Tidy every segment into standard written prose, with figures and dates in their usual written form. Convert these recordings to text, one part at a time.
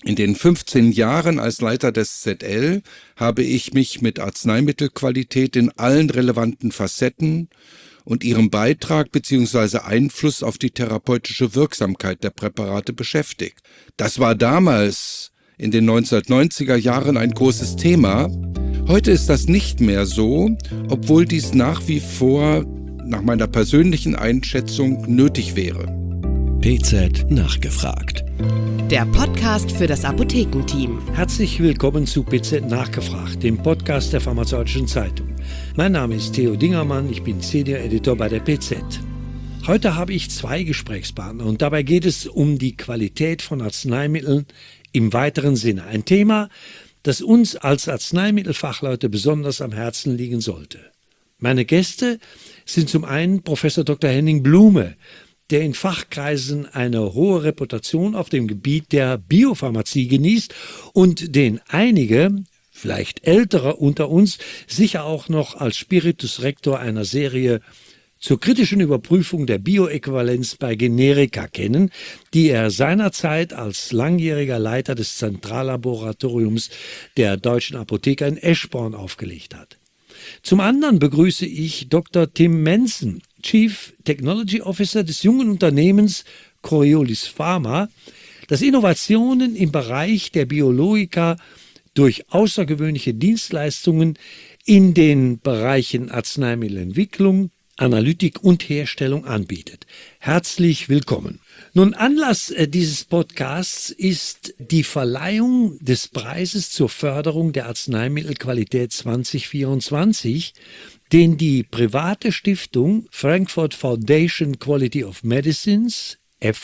In den 15 Jahren als Leiter des ZL habe ich mich mit Arzneimittelqualität in allen relevanten Facetten und ihrem Beitrag bzw. Einfluss auf die therapeutische Wirksamkeit der Präparate beschäftigt. Das war damals in den 1990er Jahren ein großes Thema. Heute ist das nicht mehr so, obwohl dies nach wie vor, nach meiner persönlichen Einschätzung, nötig wäre. PZ nachgefragt. Der Podcast für das Apothekenteam. Herzlich willkommen zu PZ nachgefragt, dem Podcast der Pharmazeutischen Zeitung. Mein Name ist Theo Dingermann, ich bin Senior Editor bei der PZ. Heute habe ich zwei Gesprächspartner und dabei geht es um die Qualität von Arzneimitteln im weiteren Sinne. Ein Thema, das uns als Arzneimittelfachleute besonders am Herzen liegen sollte. Meine Gäste sind zum einen Professor Dr. Henning Blume, der in Fachkreisen eine hohe Reputation auf dem Gebiet der Biopharmazie genießt und den einige, vielleicht ältere unter uns, sicher auch noch als Spiritus Rector einer Serie zur kritischen Überprüfung der Bioäquivalenz bei Generika kennen, die er seinerzeit als langjähriger Leiter des Zentrallaboratoriums der Deutschen Apotheker in Eschborn aufgelegt hat. Zum anderen begrüße ich Dr. Tim Mensen, Chief Technology Officer des jungen Unternehmens Coriolis Pharma, das Innovationen im Bereich der Biologika durch außergewöhnliche Dienstleistungen in den Bereichen Arzneimittelentwicklung, Analytik und Herstellung anbietet. Herzlich willkommen. Nun, Anlass dieses Podcasts ist die Verleihung des Preises zur Förderung der Arzneimittelqualität 2024, den die private Stiftung Frankfurt Foundation Quality of Medicines,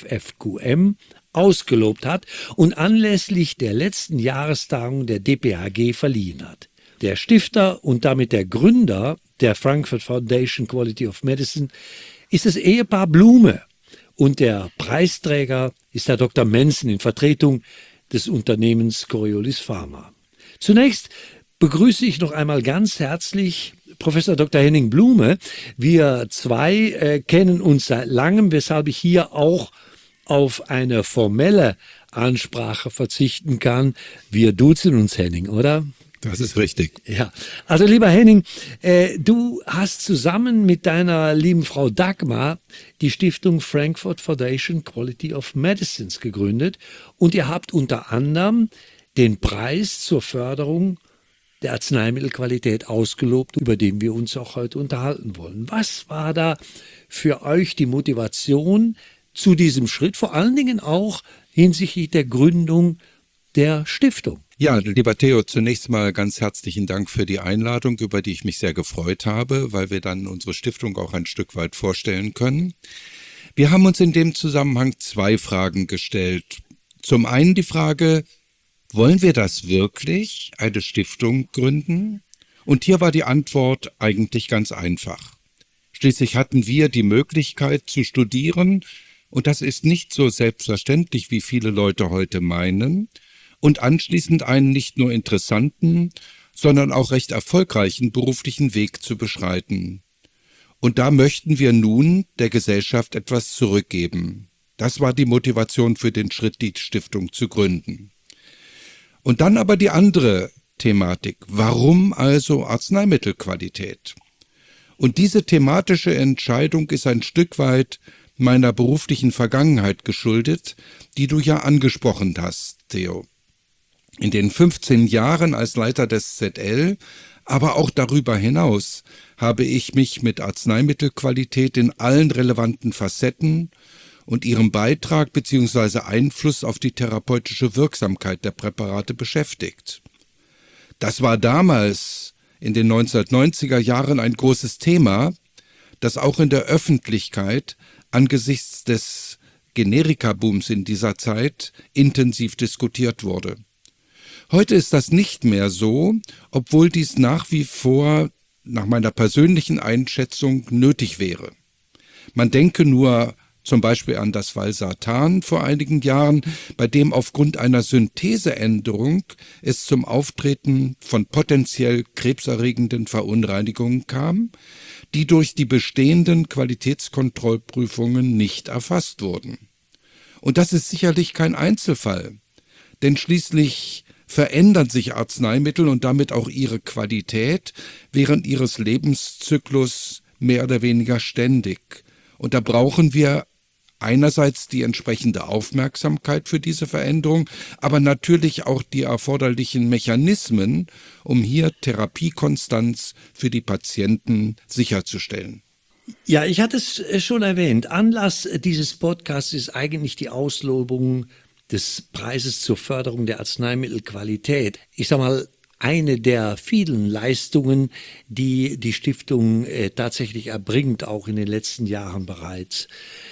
FFQM, ausgelobt hat und anlässlich der letzten Jahrestagung der DPHG verliehen hat. Der Stifter und damit der Gründer der Frankfurt Foundation Quality of Medicine ist das Ehepaar Blume und der Preisträger ist der Dr. Mensen in Vertretung des Unternehmens Coriolis Pharma. Zunächst begrüße ich noch einmal ganz herzlich Professor Dr. Henning Blume. Wir zwei kennen uns seit langem, weshalb ich hier auch auf eine formelle Ansprache verzichten kann. Wir duzen uns, Henning, oder? Das ist richtig. Ja, also lieber Henning, du hast zusammen mit deiner lieben Frau Dagmar die Stiftung Frankfurt Foundation Quality of Medicines gegründet und ihr habt unter anderem den Preis zur Förderung der Arzneimittelqualität ausgelobt, über den wir uns auch heute unterhalten wollen. Was war da für euch die Motivation zu diesem Schritt, vor allen Dingen auch hinsichtlich der Gründung der Stiftung? Ja, lieber Theo, zunächst mal ganz herzlichen Dank für die Einladung, über die ich mich sehr gefreut habe, weil wir dann unsere Stiftung auch ein Stück weit vorstellen können. Wir haben uns in dem Zusammenhang zwei Fragen gestellt. Zum einen die Frage, wollen wir das wirklich, eine Stiftung gründen? Und hier war die Antwort eigentlich ganz einfach. Schließlich hatten wir die Möglichkeit zu studieren, und das ist nicht so selbstverständlich, wie viele Leute heute meinen, und anschließend einen nicht nur interessanten, sondern auch recht erfolgreichen beruflichen Weg zu beschreiten. Und da möchten wir nun der Gesellschaft etwas zurückgeben. Das war die Motivation für den Schritt, die Stiftung zu gründen. Und dann aber die andere Thematik. Warum also Arzneimittelqualität? Und diese thematische Entscheidung ist ein Stück weit meiner beruflichen Vergangenheit geschuldet, die du ja angesprochen hast, Theo. In den 15 Jahren als Leiter des ZL, aber auch darüber hinaus, habe ich mich mit Arzneimittelqualität in allen relevanten Facetten und ihrem Beitrag bzw. Einfluss auf die therapeutische Wirksamkeit der Präparate beschäftigt. Das war damals in den 1990er Jahren ein großes Thema, das auch in der Öffentlichkeit angesichts des Generika-Booms in dieser Zeit intensiv diskutiert wurde. Heute ist das nicht mehr so, obwohl dies nach wie vor, nach meiner persönlichen Einschätzung, nötig wäre. Man denke nur zum Beispiel an das Valsartan vor einigen Jahren, bei dem aufgrund einer Syntheseänderung es zum Auftreten von potenziell krebserregenden Verunreinigungen kam, die durch die bestehenden Qualitätskontrollprüfungen nicht erfasst wurden. Und das ist sicherlich kein Einzelfall. Denn schließlich verändern sich Arzneimittel und damit auch ihre Qualität während ihres Lebenszyklus mehr oder weniger ständig. Und da brauchen wir einerseits die entsprechende Aufmerksamkeit für diese Veränderung, aber natürlich auch die erforderlichen Mechanismen, um hier Therapiekonstanz für die Patienten sicherzustellen. Ja, ich hatte es schon erwähnt. Anlass dieses Podcasts ist eigentlich die Auslobung des Preises zur Förderung der Arzneimittelqualität. Ich sag mal, eine der vielen Leistungen, die die Stiftung tatsächlich erbringt, auch in den letzten Jahren bereits.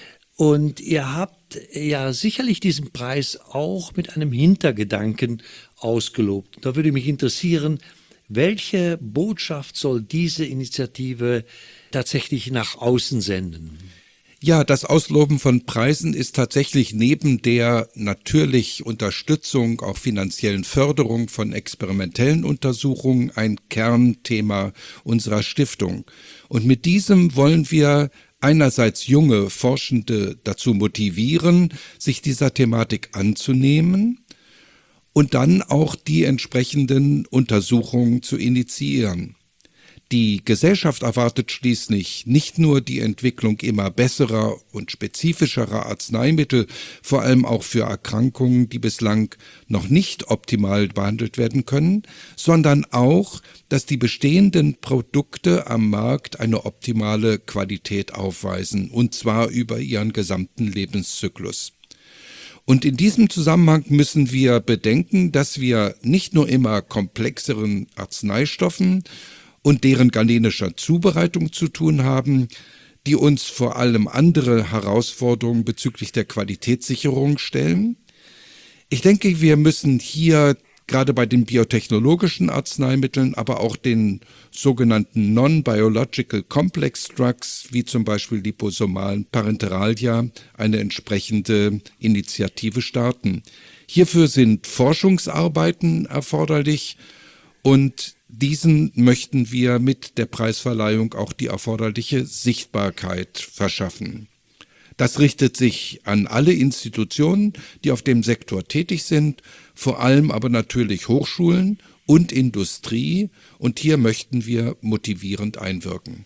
Und ihr habt ja sicherlich diesen Preis auch mit einem Hintergedanken ausgelobt. Da würde mich interessieren, welche Botschaft soll diese Initiative tatsächlich nach außen senden? Ja, das Ausloben von Preisen ist tatsächlich neben der natürlich Unterstützung, auch finanziellen Förderung von experimentellen Untersuchungen ein Kernthema unserer Stiftung. Und mit diesem wollen wir einerseits junge Forschende dazu motivieren, sich dieser Thematik anzunehmen und dann auch die entsprechenden Untersuchungen zu initiieren. Die Gesellschaft erwartet schließlich nicht nur die Entwicklung immer besserer und spezifischerer Arzneimittel, vor allem auch für Erkrankungen, die bislang noch nicht optimal behandelt werden können, sondern auch, dass die bestehenden Produkte am Markt eine optimale Qualität aufweisen, und zwar über ihren gesamten Lebenszyklus. Und in diesem Zusammenhang müssen wir bedenken, dass wir nicht nur immer komplexeren Arzneistoffen und deren galenischer Zubereitung zu tun haben, die uns vor allem andere Herausforderungen bezüglich der Qualitätssicherung stellen. Ich denke, wir müssen hier gerade bei den biotechnologischen Arzneimitteln, aber auch den sogenannten Non-Biological Complex Drugs, wie zum Beispiel liposomalen Parenteralia, eine entsprechende Initiative starten. Hierfür sind Forschungsarbeiten erforderlich und diesen möchten wir mit der Preisverleihung auch die erforderliche Sichtbarkeit verschaffen. Das richtet sich an alle Institutionen, die auf dem Sektor tätig sind, vor allem aber natürlich Hochschulen und Industrie. Und hier möchten wir motivierend einwirken.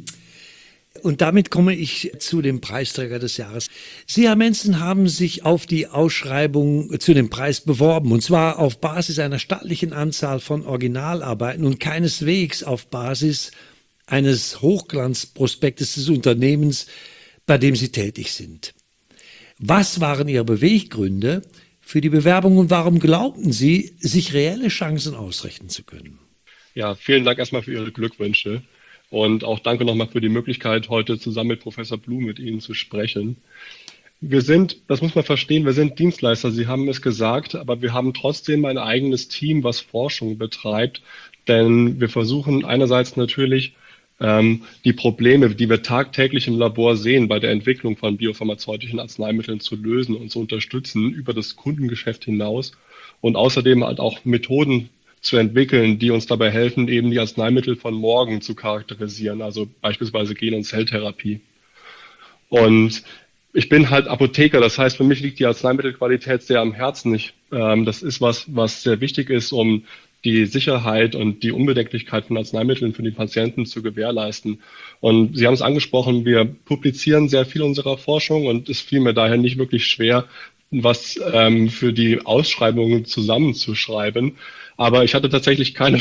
Und damit komme ich zu dem Preisträger des Jahres. Sie, Herr Menzen, haben sich auf die Ausschreibung zu dem Preis beworben, und zwar auf Basis einer stattlichen Anzahl von Originalarbeiten und keineswegs auf Basis eines Hochglanzprospektes des Unternehmens, bei dem Sie tätig sind. Was waren Ihre Beweggründe für die Bewerbung und warum glaubten Sie, sich reelle Chancen ausrechnen zu können? Ja, vielen Dank erstmal für Ihre Glückwünsche. Und auch danke nochmal für die Möglichkeit, heute zusammen mit Professor Blum mit Ihnen zu sprechen. Wir sind, das muss man verstehen, wir sind Dienstleister, Sie haben es gesagt, aber wir haben trotzdem ein eigenes Team, was Forschung betreibt. Denn wir versuchen einerseits natürlich die Probleme, die wir tagtäglich im Labor sehen, bei der Entwicklung von biopharmazeutischen Arzneimitteln zu lösen und zu unterstützen über das Kundengeschäft hinaus und außerdem halt auch Methoden zu entwickeln, die uns dabei helfen, eben die Arzneimittel von morgen zu charakterisieren, also beispielsweise Gen- und Zelltherapie. Und ich bin halt Apotheker, das heißt, für mich liegt die Arzneimittelqualität sehr am Herzen. Das ist was sehr wichtig ist, um die Sicherheit und die Unbedenklichkeit von Arzneimitteln für die Patienten zu gewährleisten. Und Sie haben es angesprochen, wir publizieren sehr viel unserer Forschung und es fiel mir daher nicht wirklich schwer, was für die Ausschreibungen zusammenzuschreiben. Aber ich hatte tatsächlich keine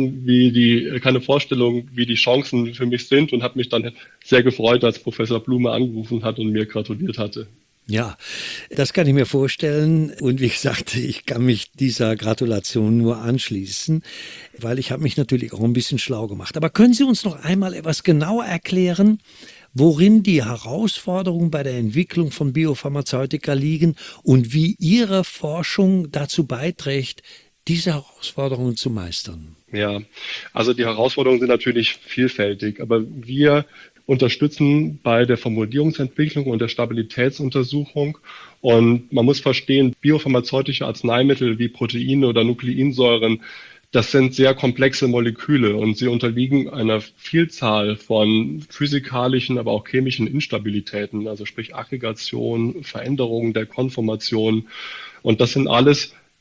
Vorstellung, wie die Chancen für mich sind und habe mich dann sehr gefreut, als Professor Blume angerufen hat und mir gratuliert hatte. Ja, das kann ich mir vorstellen. Und wie gesagt, ich kann mich dieser Gratulation nur anschließen, weil ich habe mich natürlich auch ein bisschen schlau gemacht. Aber können Sie uns noch einmal etwas genauer erklären, worin die Herausforderungen bei der Entwicklung von Biopharmazeutika liegen und wie Ihre Forschung dazu beiträgt, diese Herausforderungen zu meistern? Ja, also die Herausforderungen sind natürlich vielfältig, aber wir unterstützen bei der Formulierungsentwicklung und der Stabilitätsuntersuchung. Und man muss verstehen, biopharmazeutische Arzneimittel wie Proteine oder Nukleinsäuren, das sind sehr komplexe Moleküle und sie unterliegen einer Vielzahl von physikalischen, aber auch chemischen Instabilitäten, also sprich Aggregation, Veränderungen der Konformation. Und das sind alles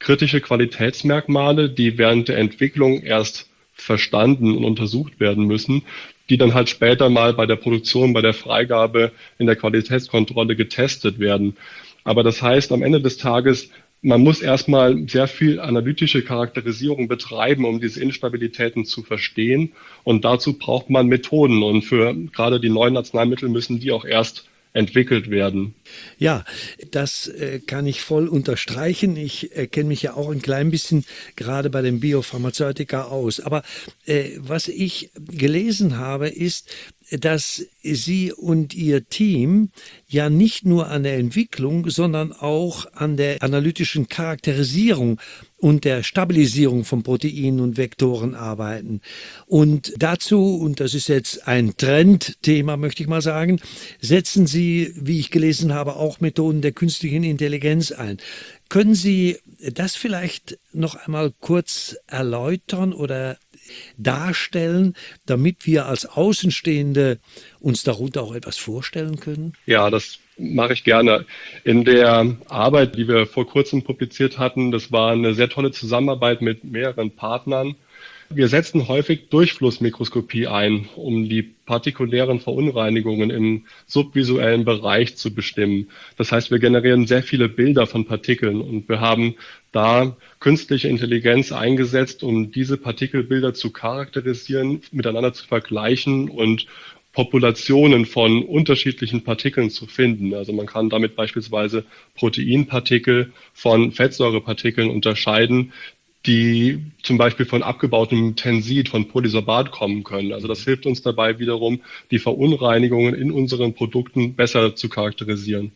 kritische Qualitätsmerkmale, die während der Entwicklung erst verstanden und untersucht werden müssen, die dann halt später mal bei der Produktion, bei der Freigabe, in der Qualitätskontrolle getestet werden. Aber das heißt, am Ende des Tages, man muss erstmal sehr viel analytische Charakterisierung betreiben, um diese Instabilitäten zu verstehen. Und dazu braucht man Methoden. Und für gerade die neuen Arzneimittel müssen die auch erst entwickelt werden. Ja, das kann ich voll unterstreichen. Ich kenne mich ja auch ein klein bisschen gerade bei den Biopharmazeutika aus. Aber was ich gelesen habe, ist, dass Sie und Ihr Team ja nicht nur an der Entwicklung, sondern auch an der analytischen Charakterisierung und der Stabilisierung von Proteinen und Vektoren arbeiten. Und dazu, und das ist jetzt ein Trendthema, möchte ich mal sagen, setzen Sie, wie ich gelesen habe, auch Methoden der künstlichen Intelligenz ein. Können Sie das vielleicht noch einmal kurz erläutern oder darstellen, damit wir als Außenstehende uns darunter auch etwas vorstellen können? Ja, das mache ich gerne. In der Arbeit, die wir vor kurzem publiziert hatten, das war eine sehr tolle Zusammenarbeit mit mehreren Partnern. Wir setzen häufig Durchflussmikroskopie ein, um die partikulären Verunreinigungen im subvisuellen Bereich zu bestimmen. Das heißt, wir generieren sehr viele Bilder von Partikeln und wir haben da künstliche Intelligenz eingesetzt, um diese Partikelbilder zu charakterisieren, miteinander zu vergleichen und Populationen von unterschiedlichen Partikeln zu finden. Also man kann damit beispielsweise Proteinpartikel von Fettsäurepartikeln unterscheiden, die zum Beispiel von abgebautem Tensid, von Polysorbat kommen können. Also das hilft uns dabei wiederum, die Verunreinigungen in unseren Produkten besser zu charakterisieren.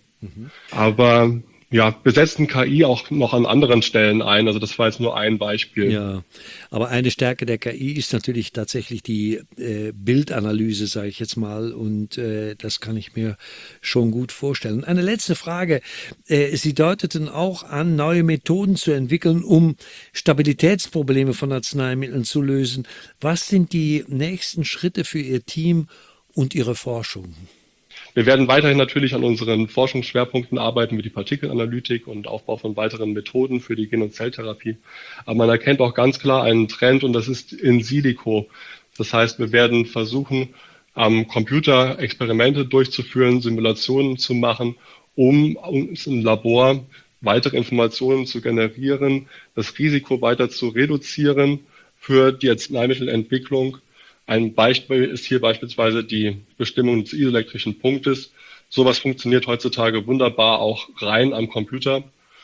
Aber ja, wir setzen KI auch noch an anderen Stellen ein. Also das war jetzt nur ein Beispiel. Ja, aber eine Stärke der KI ist natürlich tatsächlich die Bildanalyse, sage ich jetzt mal. Und das kann ich mir schon gut vorstellen. Eine letzte Frage. Sie deuteten auch an, neue Methoden zu entwickeln, um Stabilitätsprobleme von Arzneimitteln zu lösen. Was sind die nächsten Schritte für Ihr Team und Ihre Forschung? Wir werden weiterhin natürlich an unseren Forschungsschwerpunkten arbeiten, wie die Partikelanalytik und Aufbau von weiteren Methoden für die Gen- und Zelltherapie. Aber man erkennt auch ganz klar einen Trend und das ist in silico. Das heißt, wir werden versuchen, am Computer Experimente durchzuführen, Simulationen zu machen, um uns im Labor weitere Informationen zu generieren, das Risiko weiter zu reduzieren für die Arzneimittelentwicklung. Ein Beispiel ist hier beispielsweise die Bestimmung des isoelektrischen Punktes. Sowas funktioniert heutzutage wunderbar auch rein am Computer.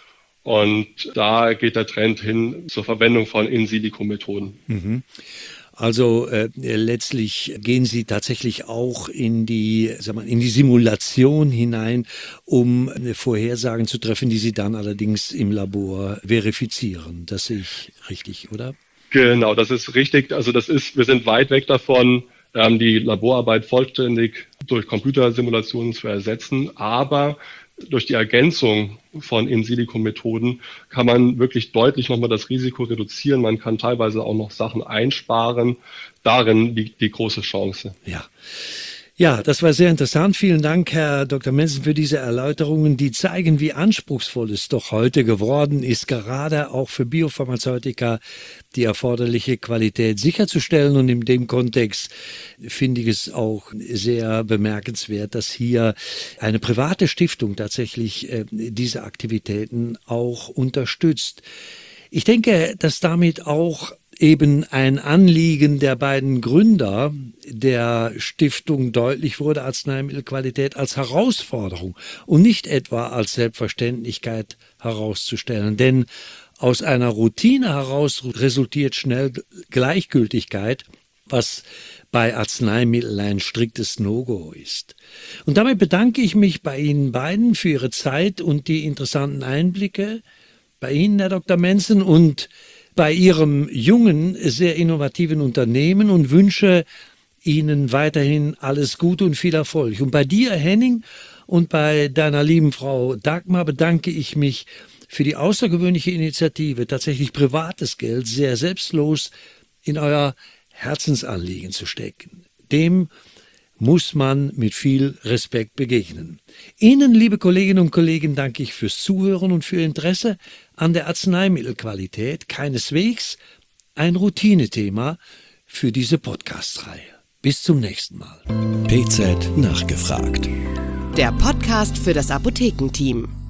Und da geht der Trend hin zur Verwendung von In-Silico-Methoden. Also letztlich gehen Sie tatsächlich auch in die Simulation hinein, um Vorhersagen zu treffen, die Sie dann allerdings im Labor verifizieren. Das sehe ich richtig, oder? Genau, das ist richtig. Also wir sind weit weg davon, die Laborarbeit vollständig durch Computersimulationen zu ersetzen. Aber durch die Ergänzung von In-Silico-Methoden kann man wirklich deutlich nochmal das Risiko reduzieren. Man kann teilweise auch noch Sachen einsparen. Darin liegt die große Chance. Ja, das war sehr interessant. Vielen Dank, Herr Dr. Mensen, für diese Erläuterungen, die zeigen, wie anspruchsvoll es doch heute geworden ist, gerade auch für Biopharmazeutika die erforderliche Qualität sicherzustellen. Und in dem Kontext finde ich es auch sehr bemerkenswert, dass hier eine private Stiftung tatsächlich diese Aktivitäten auch unterstützt. Ich denke, dass damit auch eben ein Anliegen der beiden Gründer der Stiftung deutlich wurde, Arzneimittelqualität als Herausforderung und nicht etwa als Selbstverständlichkeit herauszustellen. Denn aus einer Routine heraus resultiert schnell Gleichgültigkeit, was bei Arzneimitteln ein striktes No-Go ist. Und damit bedanke ich mich bei Ihnen beiden für Ihre Zeit und die interessanten Einblicke. Bei Ihnen, Herr Dr. Mensen, und bei Ihrem jungen, sehr innovativen Unternehmen und wünsche Ihnen weiterhin alles Gute und viel Erfolg. Und bei dir, Henning, und bei deiner lieben Frau Dagmar bedanke ich mich für die außergewöhnliche Initiative, tatsächlich privates Geld sehr selbstlos in euer Herzensanliegen zu stecken. Dem muss man mit viel Respekt begegnen. Ihnen, liebe Kolleginnen und Kollegen, danke ich fürs Zuhören und für Ihr Interesse an der Arzneimittelqualität. Keineswegs ein Routinethema für diese Podcast-Reihe. Bis zum nächsten Mal. PZ nachgefragt. Der Podcast für das Apothekenteam.